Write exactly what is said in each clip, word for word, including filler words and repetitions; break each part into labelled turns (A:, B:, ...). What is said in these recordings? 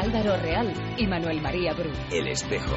A: Álvaro Real y Manuel María Bru.
B: El Espejo.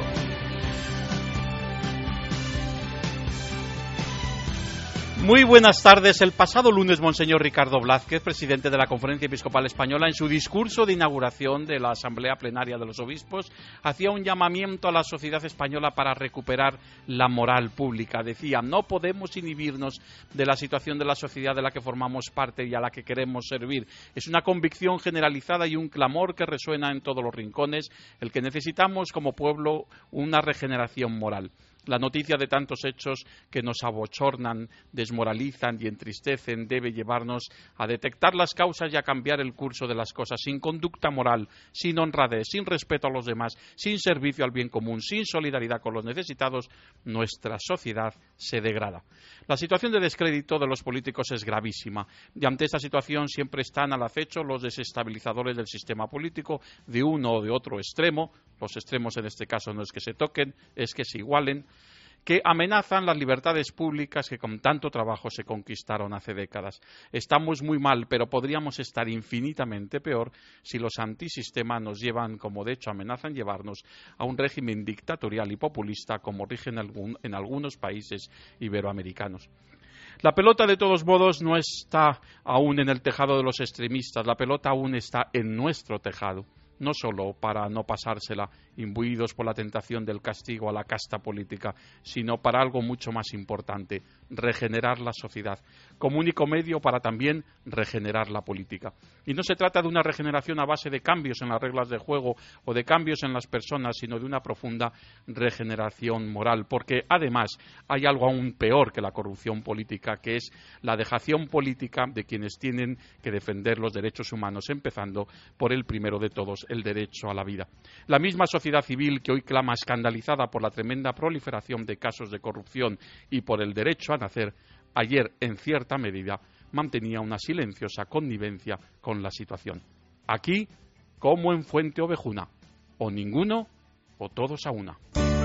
C: Muy buenas tardes. El pasado lunes, Monseñor Ricardo Blázquez, presidente de la Conferencia Episcopal Española, en su discurso de inauguración de la Asamblea Plenaria de los Obispos, hacía un llamamiento a la sociedad española para recuperar la moral pública. Decía, no podemos inhibirnos de la situación de la sociedad de la que formamos parte y a la que queremos servir. Es una convicción generalizada y un clamor que resuena en todos los rincones, el que necesitamos como pueblo una regeneración moral. La noticia de tantos hechos que nos abochornan, desmoralizan y entristecen debe llevarnos a detectar las causas y a cambiar el curso de las cosas. Sin conducta moral, sin honradez, sin respeto a los demás, sin servicio al bien común, sin solidaridad con los necesitados, nuestra sociedad se degrada. La situación de descrédito de los políticos es gravísima y ante esta situación siempre están al acecho los desestabilizadores del sistema político de uno o de otro extremo. Los extremos en este caso no es que se toquen, es que se igualen, que amenazan las libertades públicas que con tanto trabajo se conquistaron hace décadas. Estamos muy mal, pero podríamos estar infinitamente peor si los antisistema nos llevan, como de hecho amenazan llevarnos, a un régimen dictatorial y populista como rigen algún, en algunos países iberoamericanos. La pelota, de todos modos, no está aún en el tejado de los extremistas, la pelota aún está en nuestro tejado. No solo para no pasársela imbuidos por la tentación del castigo a la casta política, sino para algo mucho más importante, regenerar la sociedad, como único medio para también regenerar la política. Y no se trata de una regeneración a base de cambios en las reglas de juego o de cambios en las personas, sino de una profunda regeneración moral, porque además hay algo aún peor que la corrupción política, que es la dejación política de quienes tienen que defender los derechos humanos, empezando por el primero de todos, el derecho a la vida. La misma sociedad civil que hoy clama escandalizada por la tremenda proliferación de casos de corrupción y por el derecho a nacer, ayer, en cierta medida, mantenía una silenciosa connivencia con la situación. Aquí, como en Fuente Ovejuna, o ninguno o todos a una.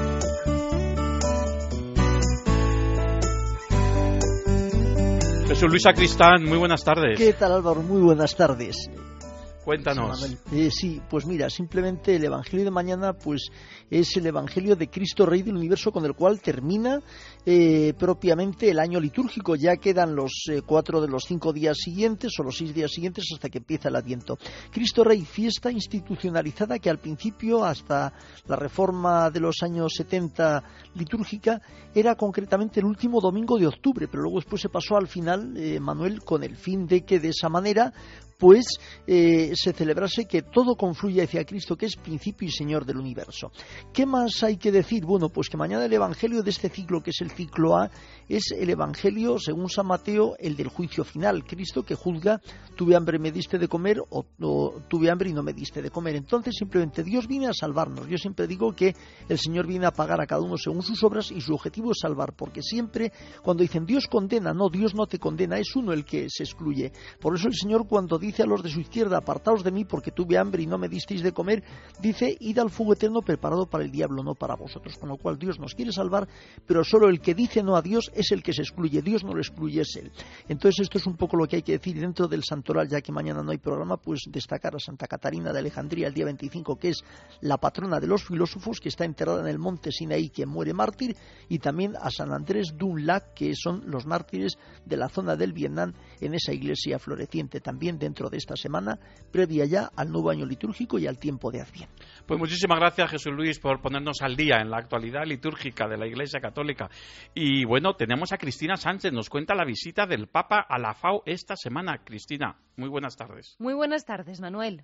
C: Jesús Luis Sacristán, muy buenas tardes.
D: ¿Qué tal, Álvaro? Muy buenas tardes.
C: Cuéntanos.
D: Eh, sí, pues mira, simplemente el Evangelio de mañana pues es el Evangelio de Cristo Rey del Universo, con el cual termina eh, propiamente el año litúrgico. Ya quedan los eh, cuatro de los cinco días siguientes o los seis días siguientes hasta que empieza el Adviento. Cristo Rey, fiesta institucionalizada que al principio, hasta la reforma de los años setenta litúrgica, era concretamente el último domingo de octubre, pero luego después se pasó al final, eh, Manuel, con el fin de que de esa manera pues eh, se celebrase que todo confluye hacia Cristo, que es principio y Señor del universo. ¿Qué más hay que decir? Bueno, pues que mañana el Evangelio de este ciclo, que es el ciclo A, es el Evangelio, según San Mateo, el del juicio final. Cristo que juzga, tuve hambre y me diste de comer, o, o tuve hambre y no me diste de comer. Entonces, simplemente Dios viene a salvarnos. Yo siempre digo que el Señor viene a pagar a cada uno según sus obras y su objetivo es salvar, porque siempre cuando dicen Dios condena, no, Dios no te condena, es uno el que se excluye. Por eso el Señor, cuando dice dice a los de su izquierda, apartaos de mí porque tuve hambre y no me disteis de comer, dice, id al fuego eterno preparado para el diablo, no para vosotros. Con lo cual Dios nos quiere salvar, pero solo el que dice no a Dios es el que se excluye. Dios no lo excluye, es Él. Entonces esto es un poco lo que hay que decir dentro del santoral, ya que mañana no hay programa, pues destacar a Santa Catarina de Alejandría el día veinticinco, que es la patrona de los filósofos, que está enterrada en el monte Sinaí, que muere mártir, y también a San Andrés d'un Lac, que son los mártires de la zona del Vietnam, en esa iglesia floreciente, también dentro de esta semana, previa ya al nuevo año litúrgico y al tiempo de Adviento.
C: Pues muchísimas gracias, Jesús Luis, por ponernos al día en la actualidad litúrgica de la Iglesia Católica. Y bueno, tenemos a Cristina Sánchez, nos cuenta la visita del Papa a la FAO esta semana. Cristina, muy buenas tardes.
E: Muy buenas tardes, Manuel.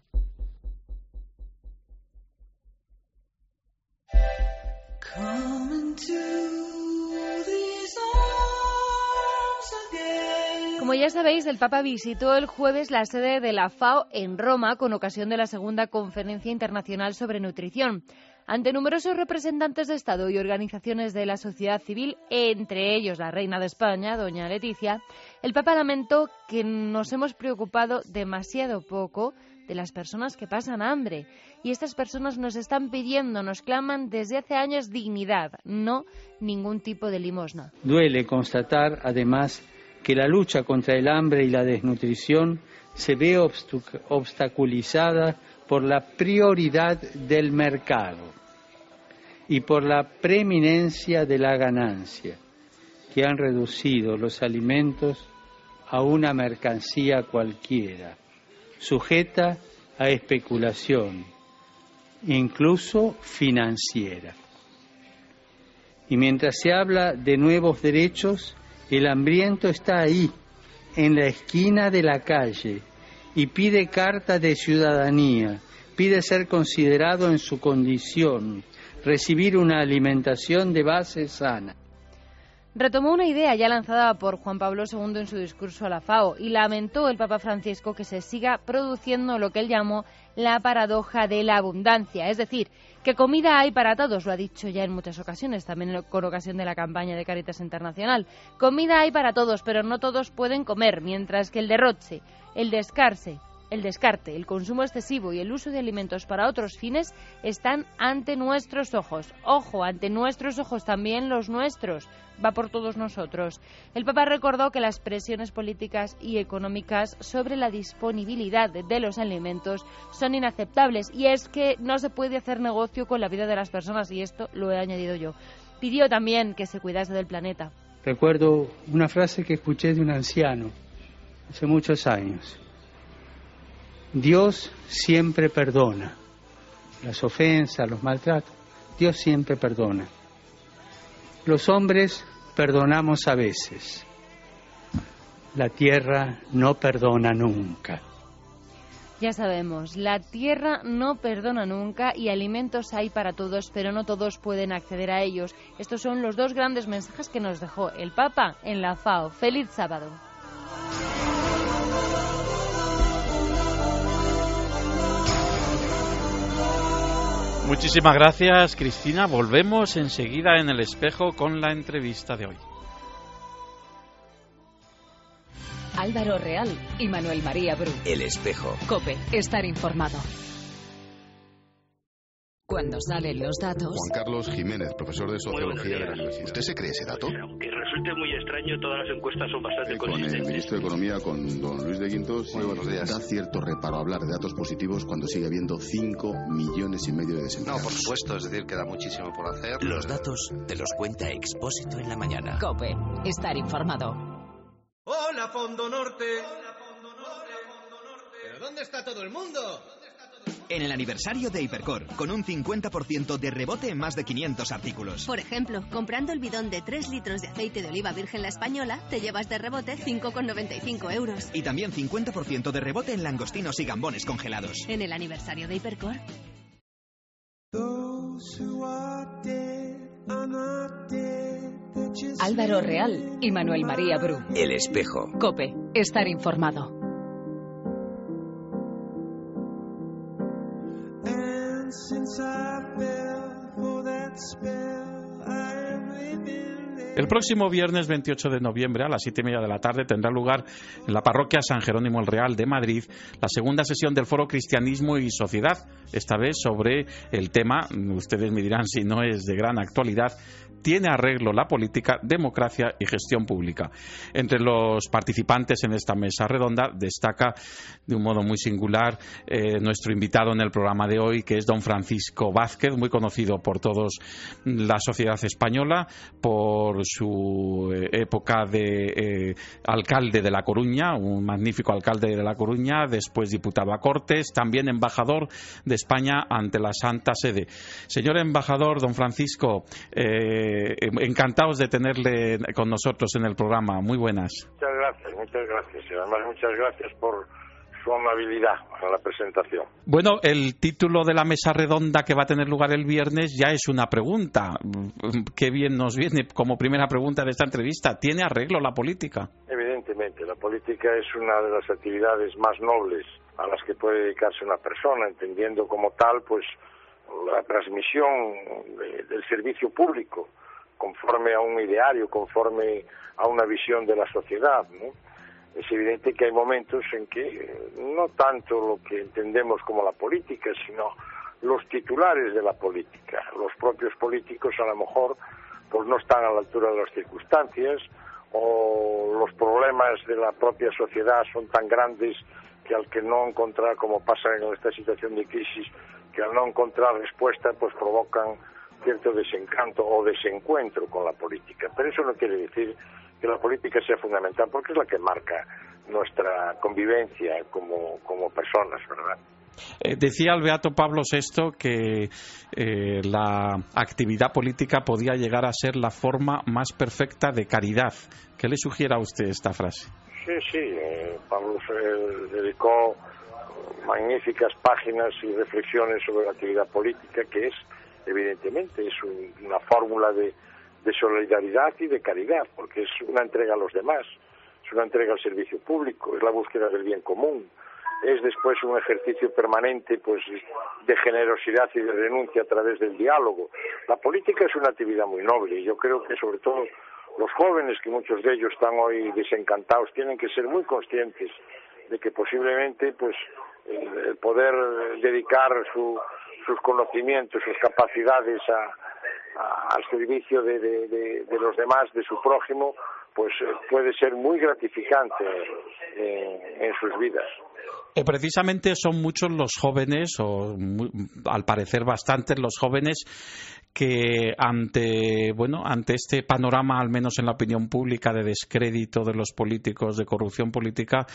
E: Como ya sabéis, el Papa visitó el jueves la sede de la FAO en Roma con ocasión de la segunda Conferencia Internacional sobre Nutrición. Ante numerosos representantes de Estado y organizaciones de la sociedad civil, entre ellos la reina de España, doña Leticia, el Papa lamentó que nos hemos preocupado demasiado poco de las personas que pasan hambre. Y estas personas nos están pidiendo, nos claman desde hace años dignidad, no ningún tipo de limosna.
F: Duele constatar, además, que la lucha contra el hambre y la desnutrición se ve obstaculizada por la prioridad del mercado y por la preeminencia de la ganancia, que han reducido los alimentos a una mercancía cualquiera, sujeta a especulación, incluso financiera. Y mientras se habla de nuevos derechos, el hambriento está ahí, en la esquina de la calle, y pide carta de ciudadanía, pide ser considerado en su condición, recibir una alimentación de base sana.
E: Retomó una idea ya lanzada por Juan Pablo segundo en su discurso a la FAO y lamentó el Papa Francisco que se siga produciendo lo que él llamó la paradoja de la abundancia, es decir, que comida hay para todos, lo ha dicho ya en muchas ocasiones, también con ocasión de la campaña de Cáritas Internacional. Comida hay para todos, pero no todos pueden comer, mientras que el derroche, el descarce, el descarte, el consumo excesivo y el uso de alimentos para otros fines están ante nuestros ojos. Ojo, ante nuestros ojos, también los nuestros. Va por todos nosotros. El Papa recordó que las presiones políticas y económicas sobre la disponibilidad de los alimentos son inaceptables y es que no se puede hacer negocio con la vida de las personas y esto lo he añadido yo. Pidió también que se cuidase del planeta.
F: Recuerdo una frase que escuché de un anciano hace muchos años. Dios siempre perdona las ofensas, los maltratos. Dios siempre perdona. Los hombres perdonamos a veces. La tierra no perdona nunca.
E: Ya sabemos, la tierra no perdona nunca y alimentos hay para todos, pero no todos pueden acceder a ellos. Estos son los dos grandes mensajes que nos dejó el Papa en la FAO. ¡Feliz sábado!
C: Muchísimas gracias, Cristina. Volvemos enseguida en El Espejo con la entrevista de hoy.
A: Álvaro Real y Manuel María Bru.
B: El Espejo.
A: COPE. Estar informado. Cuando salen los datos...
G: Juan Carlos Jiménez, profesor de Sociología de la Universidad. ¿Usted se cree ese dato?
H: Aunque resulte muy extraño, todas las encuestas son bastante
G: eh, con
H: consistentes.
G: Con el ministro de Economía, con don Luis de Guindos. Muy buenos días. Da cierto reparo hablar de datos positivos cuando sigue habiendo cinco millones y medio de desempleados.
I: No, por supuesto, es decir, queda muchísimo por hacer.
B: Los datos te los cuenta Expósito en la mañana.
A: COPE. Estar informado.
J: ¡Hola, Fondo Norte! ¡Hola, Fondo Norte! Fondo Norte! ¿Pero dónde está todo el mundo?
K: En el aniversario de Hipercor, con un cincuenta por ciento de rebote en más de quinientos artículos.
L: Por ejemplo, comprando el bidón de tres litros de aceite de oliva virgen La Española, te llevas de rebote cinco con noventa y cinco euros.
K: Y también cincuenta por ciento de rebote en langostinos y gambones congelados.
L: En el aniversario de Hipercor.
A: Álvaro Real y Manuel María Bru.
B: El Espejo.
A: COPE. Estar informado.
C: El próximo viernes veintiocho de noviembre a las siete y media de la tarde tendrá lugar en la parroquia San Jerónimo el Real de Madrid la segunda sesión del Foro Cristianismo y Sociedad, esta vez sobre el tema, ustedes me dirán si no es de gran actualidad, ¿tiene arreglo la política, democracia y gestión pública? Entre los participantes en esta mesa redonda destaca de un modo muy singular eh, nuestro invitado en el programa de hoy, que es don Francisco Vázquez, muy conocido por todos la sociedad española, por su época de eh, alcalde de La Coruña, un magnífico alcalde de La Coruña, después diputado a Cortes, también embajador de España ante la Santa Sede. Señor embajador, don Francisco, eh, encantados de tenerle con nosotros en el programa. Muy buenas.
M: Muchas gracias, muchas gracias. Y además muchas gracias por su amabilidad en la presentación.
C: Bueno, el título de la mesa redonda que va a tener lugar el viernes ya es una pregunta. Qué bien nos viene como primera pregunta de esta entrevista. ¿Tiene arreglo la política?
M: Evidentemente, la política es una de las actividades más nobles a las que puede dedicarse una persona, entendiendo como tal, pues, la transmisión de, del servicio público, conforme a un ideario, conforme a una visión de la sociedad, ¿no? Es evidente que hay momentos en que no tanto lo que entendemos como la política, sino los titulares de la política, los propios políticos a lo mejor pues no están a la altura de las circunstancias, o los problemas de la propia sociedad son tan grandes que al que no encontrar, como pasa en esta situación de crisis, que al no encontrar respuesta, pues provocan cierto desencanto o desencuentro con la política. Pero eso no quiere decir que la política sea fundamental, porque es la que marca nuestra convivencia como, como personas, ¿verdad?
N: Eh, decía el beato Pablo sexto que eh, la actividad política podía llegar a ser la forma más perfecta de caridad. ¿Qué le sugiere a usted esta frase?
M: Sí, sí, eh, Pablo se dedicó magníficas páginas y reflexiones sobre la actividad política, que es, evidentemente, es un, una fórmula de, de solidaridad y de caridad, porque es una entrega a los demás, es una entrega al servicio público, es la búsqueda del bien común, es después un ejercicio permanente, pues, de generosidad y de renuncia a través del diálogo. La política es una actividad muy noble y yo creo que sobre todo los jóvenes, que muchos de ellos están hoy desencantados, tienen que ser muy conscientes de que posiblemente, pues, el poder dedicar su, sus conocimientos, sus capacidades a, a, al servicio de, de, de, de los demás, de su prójimo, pues puede ser muy gratificante en, en sus vidas.
N: Eh, precisamente son muchos los jóvenes, o muy, al parecer bastantes los jóvenes, que ante bueno ante este panorama, al menos en la opinión pública, de descrédito de los políticos, de corrupción política,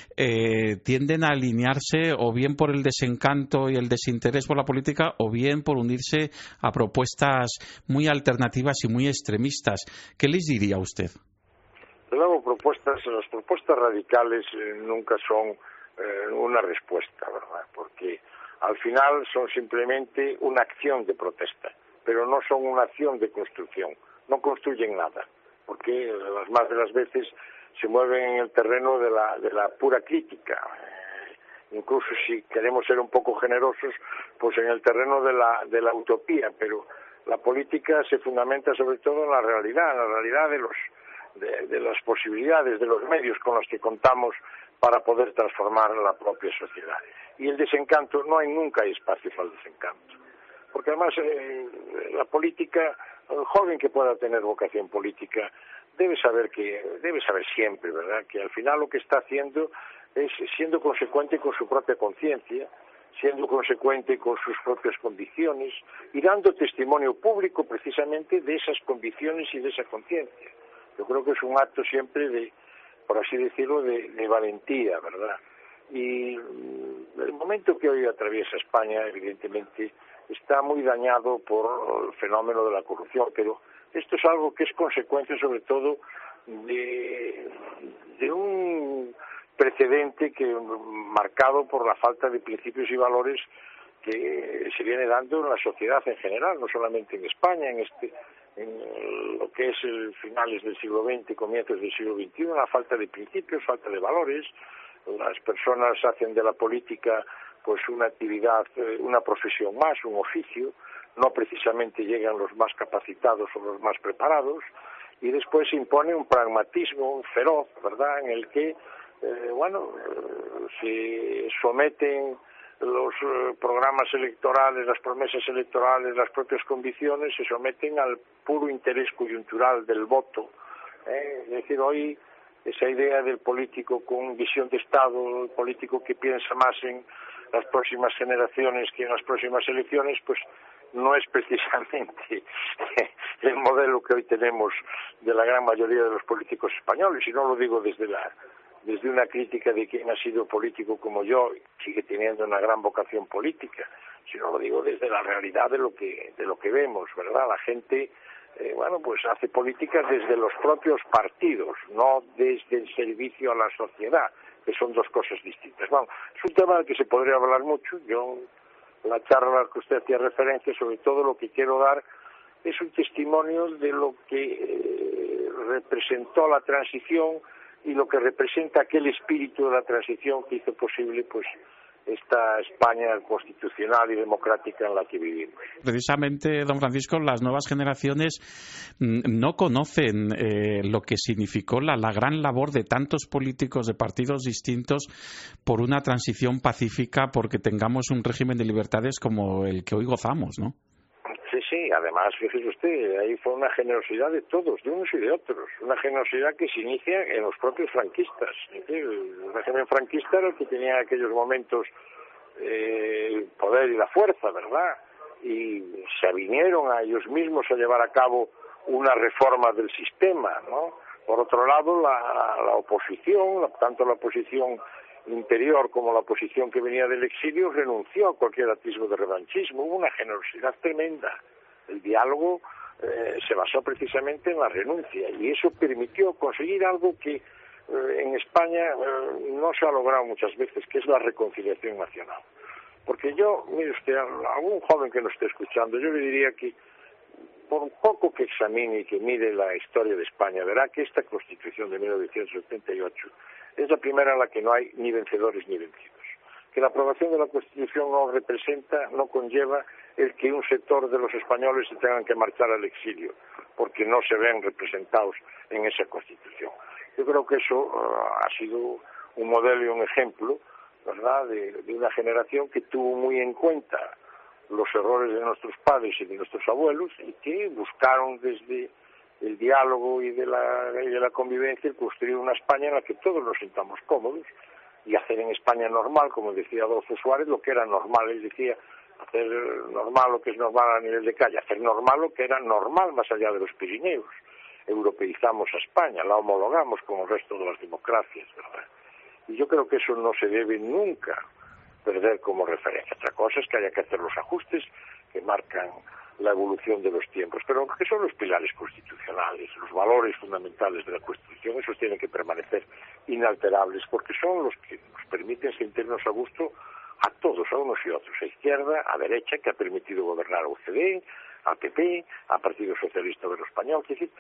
N: eh, tienden a alinearse o bien por el desencanto y el desinterés por la política, o bien por unirse a propuestas muy alternativas y muy extremistas. ¿Qué les diría usted?
M: Luego, propuestas, las propuestas radicales eh, nunca son eh, una respuesta, ¿verdad? Porque al final son simplemente una acción de protesta, pero no son una acción de construcción, no construyen nada, porque las más de las veces se mueven en el terreno de la, de la pura crítica, eh, incluso si queremos ser un poco generosos, pues en el terreno de la, de la utopía, pero la política se fundamenta sobre todo en la realidad, en la realidad de los De, de las posibilidades, de los medios con los que contamos para poder transformar la propia sociedad. Y el desencanto, no hay nunca hay espacio para el desencanto. Porque además eh, la política, el joven que pueda tener vocación política, debe saber que, debe saber siempre, ¿verdad?, que al final lo que está haciendo es siendo consecuente con su propia conciencia, siendo consecuente con sus propias convicciones y dando testimonio público precisamente de esas convicciones y de esa conciencia. Yo creo que es un acto siempre de, por así decirlo, de, de valentía, ¿verdad? Y el momento que hoy atraviesa España, evidentemente, está muy dañado por el fenómeno de la corrupción, pero esto es algo que es consecuencia sobre todo de, de un precedente que marcado por la falta de principios y valores que se viene dando en la sociedad en general, no solamente en España, en este en lo que es el finales del siglo veinte y comienzos del siglo veintiuno, la falta de principios, falta de valores. Las personas hacen de la política pues una actividad, una profesión más, un oficio, no precisamente llegan los más capacitados o los más preparados, y después se impone un pragmatismo feroz, ¿verdad?, en el que, eh, bueno, se someten los eh, programas electorales, las promesas electorales, las propias convicciones, se someten al puro interés coyuntural del voto. ¿eh? Es decir, hoy esa idea del político con visión de Estado, el político que piensa más en las próximas generaciones que en las próximas elecciones, pues no es precisamente el modelo que hoy tenemos de la gran mayoría de los políticos españoles, y no lo digo desde la desde una crítica de quien ha sido político como yo, sigue teniendo una gran vocación política, sino lo digo desde la realidad de lo que de lo que vemos, ¿verdad? La gente, eh, bueno, pues hace políticas desde los propios partidos, no desde el servicio a la sociedad, que son dos cosas distintas. Bueno, es un tema del que se podría hablar mucho. Yo, la charla que usted hacía referencia, sobre todo lo que quiero dar es un testimonio de lo que eh, representó la transición y lo que representa aquel espíritu de la transición que hizo posible pues esta España constitucional y democrática en la que vivimos.
N: Precisamente, don Francisco, las nuevas generaciones no conocen eh, lo que significó la, la gran labor de tantos políticos de partidos distintos por una transición pacífica, porque tengamos un régimen de libertades como el que hoy gozamos, ¿no?
M: Sí, sí, además, fíjese usted, ahí fue una generosidad de todos, de unos y de otros, una generosidad que se inicia en los propios franquistas. El régimen franquista era el que tenía en aquellos momentos eh, el poder y la fuerza, ¿verdad? Y se vinieron a ellos mismos a llevar a cabo una reforma del sistema, ¿no? Por otro lado, la, la oposición, la, tanto la oposición interior como la oposición que venía del exilio, renunció a cualquier atisbo de revanchismo. Hubo una generosidad tremenda. El diálogo eh, se basó precisamente en la renuncia y eso permitió conseguir algo que eh, en España eh, no se ha logrado muchas veces, que es la reconciliación nacional. Porque yo, mire usted, a algún joven que nos esté escuchando, yo le diría que por un poco que examine y que mire la historia de España, verá que esta Constitución de mil novecientos setenta y ocho es la primera en la que no hay ni vencedores ni vencidos. Que la aprobación de la Constitución no representa, no conlleva el que un sector de los españoles se tengan que marchar al exilio, porque no se ven representados en esa Constitución. Yo creo que eso uh, ha sido un modelo y un ejemplo, ¿verdad?, de, de una generación que tuvo muy en cuenta los errores de nuestros padres y de nuestros abuelos y que buscaron desde el diálogo y de la, y de la convivencia construir una España en la que todos nos sintamos cómodos y hacer en España normal, como decía Adolfo Suárez, lo que era normal. Él decía hacer normal lo que es normal a nivel de calle, hacer normal lo que era normal más allá de los Pirineos. Europeizamos a España, la homologamos con el resto de las democracias, ¿verdad? Y yo creo que eso no se debe nunca perder como referencia. Otra cosa es que haya que hacer los ajustes que marcan la evolución de los tiempos, pero que son los pilares constitucionales, los valores fundamentales de la Constitución, esos tienen que permanecer inalterables, porque son los que nos permiten sentirnos a gusto a todos, a unos y otros, a izquierda, a derecha, que ha permitido gobernar a U C D, al P P, al Partido Socialista Obrero Español, es decir,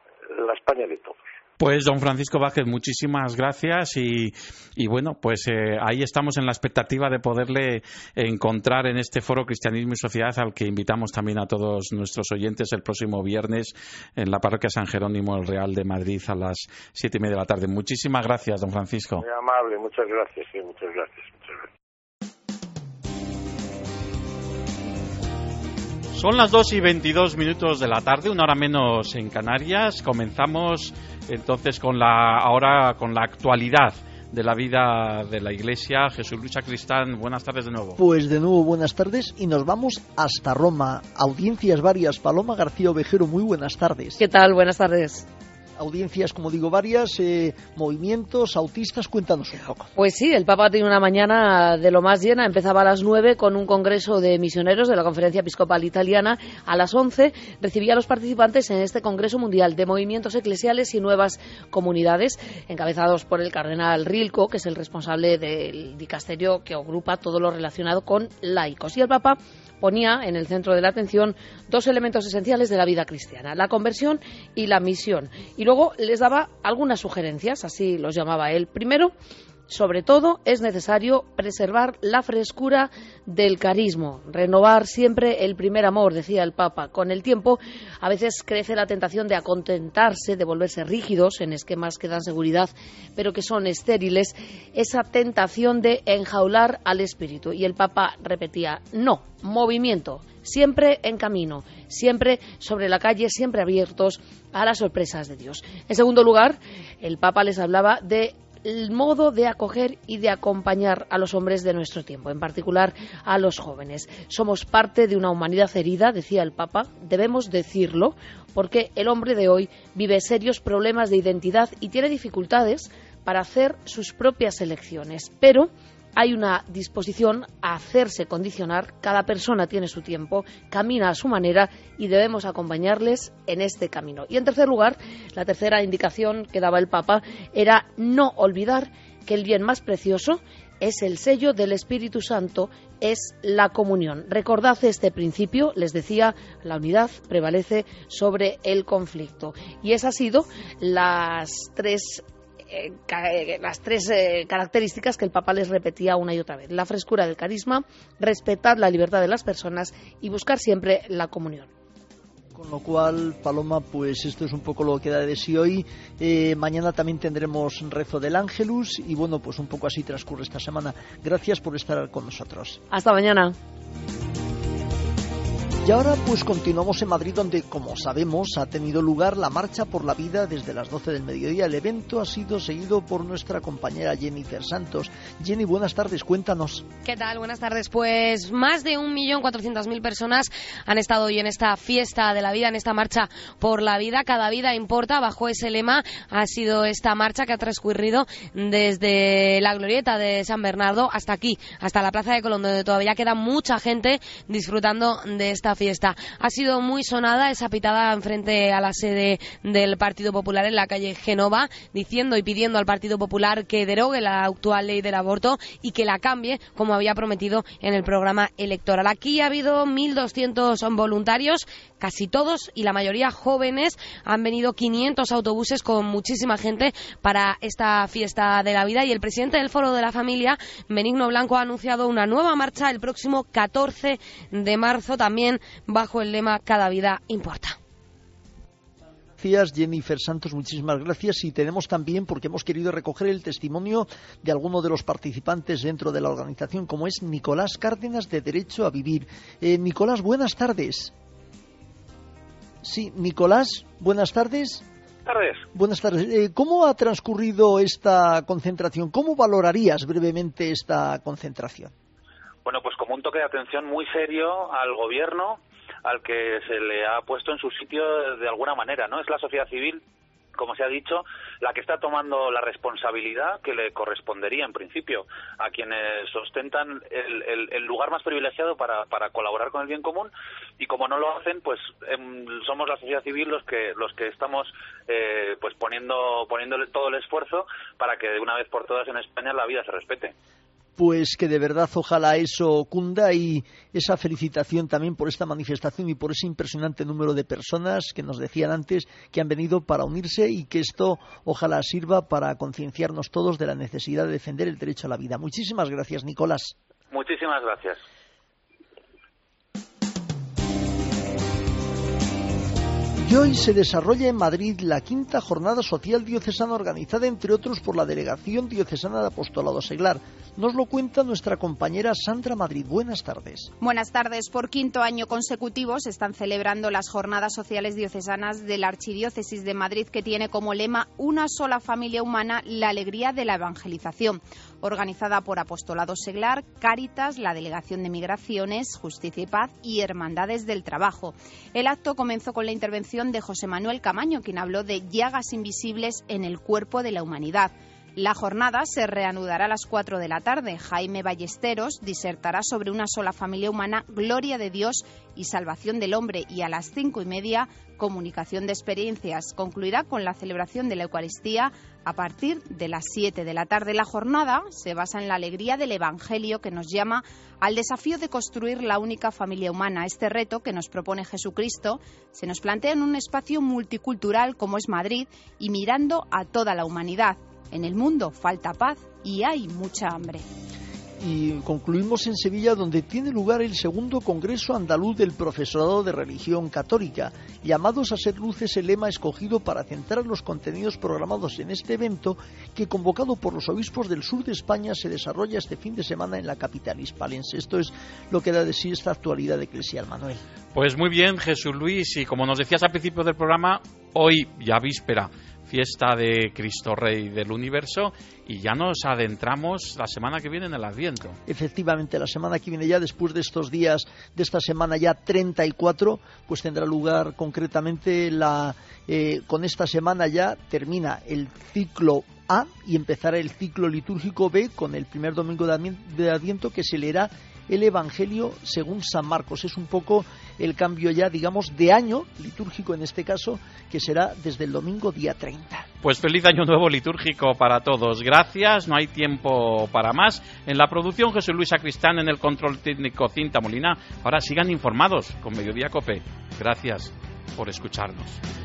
M: la España de todos.
N: Pues don Francisco Vázquez, muchísimas gracias y, y bueno, pues eh, ahí estamos en la expectativa de poderle encontrar en este foro Cristianismo y Sociedad, al que invitamos también a todos nuestros oyentes el próximo viernes en la parroquia San Jerónimo el Real de Madrid a las siete y media de la tarde. Muchísimas gracias, don Francisco.
M: Muy amable, muchas gracias, sí, muchas gracias, muchas gracias.
C: Son las dos y veintidós minutos de la tarde, una hora menos en Canarias. Comenzamos entonces con la ahora con la actualidad de la vida de la Iglesia. Jesús Luis Sacristán, buenas tardes de nuevo.
D: Pues de nuevo buenas tardes y nos vamos hasta Roma. Audiencias varias. Paloma García Ovejero, muy buenas tardes.
O: ¿Qué tal? Buenas tardes.
D: Audiencias, como digo, varias, eh, movimientos, autistas, cuéntanos un poco.
O: Pues sí, el Papa tiene una mañana de lo más llena. Empezaba a las nueve con un congreso de misioneros de la Conferencia Episcopal Italiana. A las once recibía a los participantes en este Congreso Mundial de Movimientos Eclesiales y Nuevas Comunidades, encabezados por el cardenal Rilco, que es el responsable del dicasterio que agrupa todo lo relacionado con laicos. Y el Papa ponía en el centro de la atención dos elementos esenciales de la vida cristiana, la conversión y la misión. Y luego les daba algunas sugerencias, así los llamaba él. Primero, sobre todo, es necesario preservar la frescura del carisma, renovar siempre el primer amor, decía el Papa. Con el tiempo, a veces crece la tentación de acontentarse, de volverse rígidos en esquemas que dan seguridad, pero que son estériles, esa tentación de enjaular al espíritu. Y el Papa repetía, no, movimiento, siempre en camino, siempre sobre la calle, siempre abiertos a las sorpresas de Dios. En segundo lugar, el Papa les hablaba de el modo de acoger y de acompañar a los hombres de nuestro tiempo, en particular a los jóvenes. Somos parte de una humanidad herida, decía el Papa, debemos decirlo, porque el hombre de hoy vive serios problemas de identidad y tiene dificultades para hacer sus propias elecciones, pero hay una disposición a hacerse condicionar, cada persona tiene su tiempo, camina a su manera y debemos acompañarles en este camino. Y en tercer lugar, la tercera indicación que daba el Papa era no olvidar que el bien más precioso es el sello del Espíritu Santo, es la comunión. Recordad este principio, les decía, la unidad prevalece sobre el conflicto. Y esas han sido las tres Eh, las tres eh, características que el Papa les repetía una y otra vez: la frescura del carisma, respetar la libertad de las personas y buscar siempre la comunión.
D: Con lo cual, Paloma, pues esto es un poco lo que da de sí hoy. Eh, mañana también tendremos rezo del Ángelus y bueno, pues un poco así transcurre esta semana. Gracias por estar con nosotros.
O: Hasta mañana.
D: Y ahora pues continuamos en Madrid, donde, como sabemos, ha tenido lugar la Marcha por la Vida desde las doce del mediodía. El evento ha sido seguido por nuestra compañera Jennifer Santos. Jenny, buenas tardes, cuéntanos.
P: ¿Qué tal? Buenas tardes. Pues más de un millón cuatrocientas mil personas han estado hoy en esta fiesta de la vida, en esta Marcha por la Vida. Cada vida importa. Bajo ese lema ha sido esta marcha que ha transcurrido desde la glorieta de San Bernardo hasta aquí, hasta la Plaza de Colón, donde todavía queda mucha gente disfrutando de esta fiesta. Ha sido muy sonada esa pitada enfrente a la sede del Partido Popular en la calle Génova, diciendo y pidiendo al Partido Popular que derogue la actual ley del aborto y que la cambie, como había prometido en el programa electoral. Aquí ha habido mil doscientos voluntarios, casi todos y la mayoría jóvenes. Han venido quinientos autobuses con muchísima gente para esta fiesta de la vida, y el presidente del Foro de la Familia, Benigno Blanco, ha anunciado una nueva marcha el próximo catorce de marzo, también bajo el lema Cada vida importa.
D: Gracias, Jennifer Santos, muchísimas gracias. Y tenemos también, porque hemos querido recoger el testimonio de alguno de los participantes dentro de la organización, como es Nicolás Cárdenas, de Derecho a Vivir. Eh, Nicolás, buenas tardes. Sí, Nicolás, buenas tardes.
Q: Tardes.
D: Buenas tardes. Eh, ¿Cómo ha transcurrido esta concentración? ¿Cómo valorarías brevemente esta concentración?
Q: Bueno, pues como un toque de atención muy serio al gobierno, al que se le ha puesto en su sitio de alguna manera, ¿no? Es la sociedad civil, como se ha dicho, la que está tomando la responsabilidad que le correspondería en principio a quienes ostentan el, el, el lugar más privilegiado para, para colaborar con el bien común, y como no lo hacen, pues eh, somos la sociedad civil los que los que estamos eh, pues poniendo poniéndole todo el esfuerzo para que de una vez por todas en España la vida se respete.
D: Pues que de verdad ojalá eso cunda, y esa felicitación también por esta manifestación y por ese impresionante número de personas que nos decían antes que han venido para unirse, y que esto ojalá sirva para concienciarnos todos de la necesidad de defender el derecho a la vida. Muchísimas gracias, Nicolás.
Q: Muchísimas gracias.
D: Y hoy se desarrolla en Madrid la quinta Jornada Social Diocesana, organizada entre otros por la Delegación Diocesana de Apostolado Seglar. Nos lo cuenta nuestra compañera Sandra Madrid. Buenas tardes.
R: Buenas tardes. Por quinto año consecutivo se están celebrando las Jornadas Sociales Diocesanas de la Archidiócesis de Madrid, que tiene como lema Una sola familia humana, la alegría de la evangelización. Organizada por Apostolado Seglar, Cáritas, la Delegación de Migraciones, Justicia y Paz y Hermandades del Trabajo. El acto comenzó con la intervención de José Manuel Camaño, quien habló de llagas invisibles en el cuerpo de la humanidad. La jornada se reanudará a las cuatro de la tarde. Jaime Ballesteros disertará sobre una sola familia humana, gloria de Dios y salvación del hombre, y a las cinco y media, comunicación de experiencias. Concluirá con la celebración de la Eucaristía a partir de las siete de la tarde. La jornada se basa en la alegría del Evangelio, que nos llama al desafío de construir la única familia humana. Este reto que nos propone Jesucristo se nos plantea en un espacio multicultural como es Madrid, y mirando a toda la humanidad. En el mundo falta paz y hay mucha hambre.
D: Y concluimos en Sevilla, donde tiene lugar el segundo Congreso Andaluz del Profesorado de Religión Católica. Llamados a ser luz es el lema escogido para centrar los contenidos programados en este evento, que, convocado por los obispos del sur de España, se desarrolla este fin de semana en la capital hispalense. Esto es lo que da de sí esta actualidad eclesial, Manuel.
C: Pues muy bien, Jesús Luis, y como nos decías al principio del programa, hoy, ya víspera, fiesta de Cristo Rey del Universo, y ya nos adentramos la semana que viene en el Adviento.
D: Efectivamente, la semana que viene, ya después de estos días, de esta semana ya treinta y cuatro, pues tendrá lugar concretamente la eh, con esta semana ya termina el ciclo A y empezará el ciclo litúrgico B con el primer domingo de Adviento, que se leerá el Evangelio según San Marcos. Es un poco el cambio ya, digamos, de año litúrgico en este caso, que será desde el domingo día treinta.
C: Pues feliz año nuevo litúrgico para todos. Gracias, no hay tiempo para más. En la producción, Jesús Luis Sacristán, en el control técnico, Cinta Molina. Ahora sigan informados con Mediodía Cope. Gracias por escucharnos.